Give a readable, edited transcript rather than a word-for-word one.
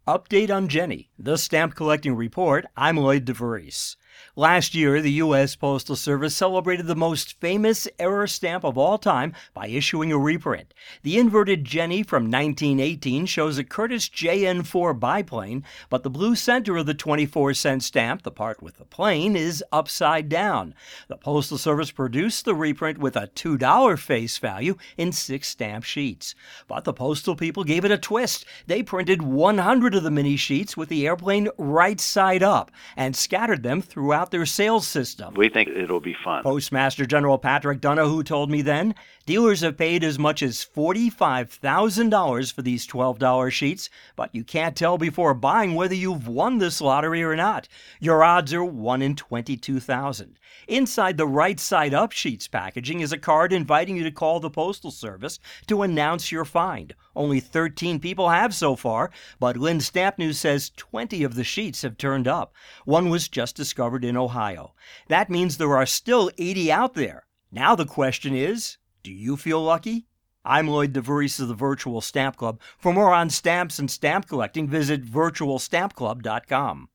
Update on Jenny, the stamp collecting report. I'm Lloyd DeVries. Last year, the U.S. Postal Service celebrated the most famous error stamp of all time by issuing a reprint. The inverted Jenny from 1918 shows a Curtiss JN4 biplane, but the blue center of the 24-cent stamp, the part with the plane, is upside down. The Postal Service produced the reprint with a $2 face value in 6 stamp sheets. But the postal people gave it a twist. They printed 100 of the mini sheets with the airplane right side up and scattered them throughout their sales system. We think it'll be fun. Postmaster General Patrick Donohue told me then, dealers have paid as much as $45,000 for these $12 sheets, but you can't tell before buying whether you've won this lottery or not. Your odds are 1 in 22,000. Inside the right side up sheets packaging is a card inviting you to call the Postal Service to announce your find. Only 13 people have so far, but Lynn Stamp News says 20 of the sheets have turned up. One was just discovered in Ohio. That means there are still 80 out there. Now the question is, do you feel lucky? I'm Lloyd DeVries of the Virtual Stamp Club. For more on stamps and stamp collecting, visit virtualstampclub.com.